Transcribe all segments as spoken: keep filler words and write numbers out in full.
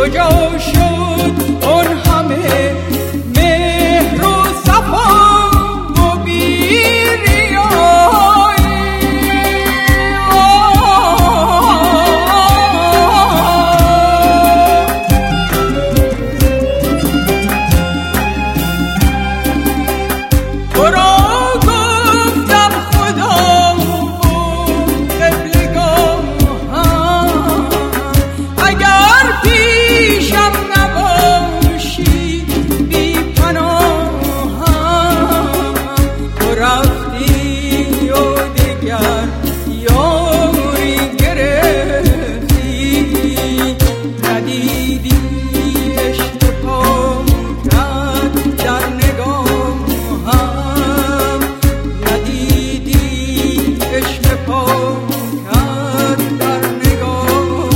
کجا شد اون همه مهر و صفا و بیریایی؟ تو را گفتم خدا و قبلگاهم، اگر پیشم نباشی بی پناهم. تو رفتی و دیگر یاری گرفتی، ندیدی عشق پاکت در نگاهم، ندیدی عشق پاکت در نگاهم.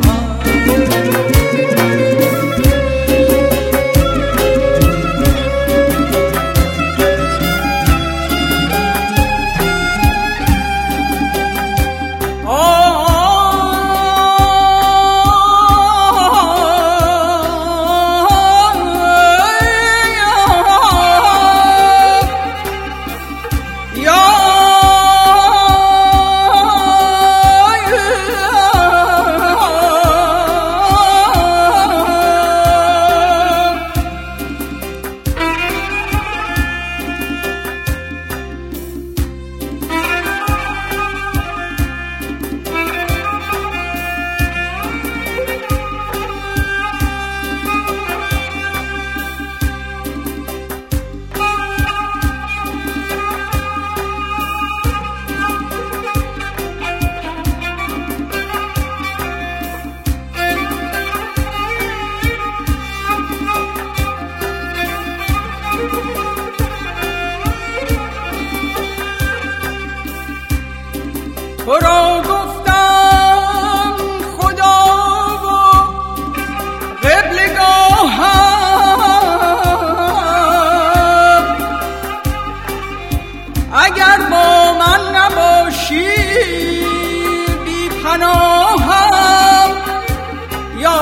تو را گفتم خدا و قبلگاهم، اگر با من نباشی بی پناهم. یا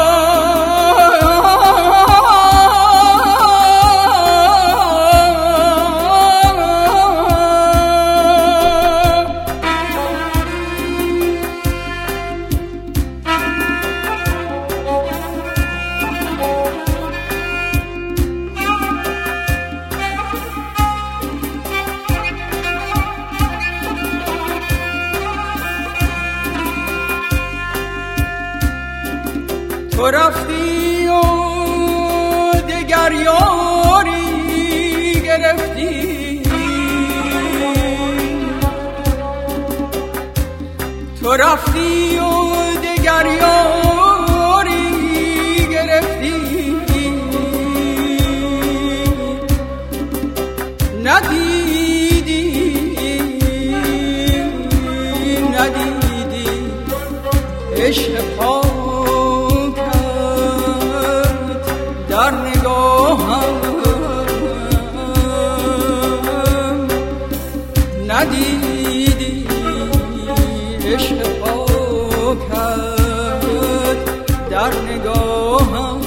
تو رفتی و دگر یاری گرفتی، تو رفتی و دگر یاری گرفتی، ندیدی ندیدی عشق پاکت در نگاهم، ندیدی عشق پاکت در نگاهم.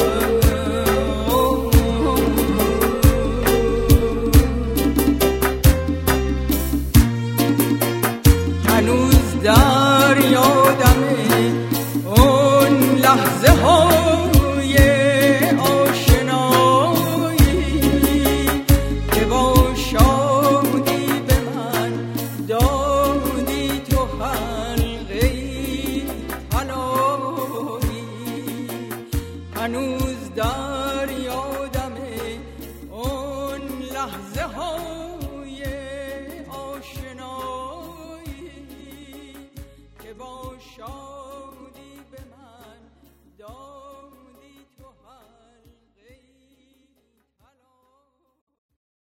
هنوز در یادمه اون لحظه های آشنایی که با شادی به من دادی تو حلقه طلایی. هنوز در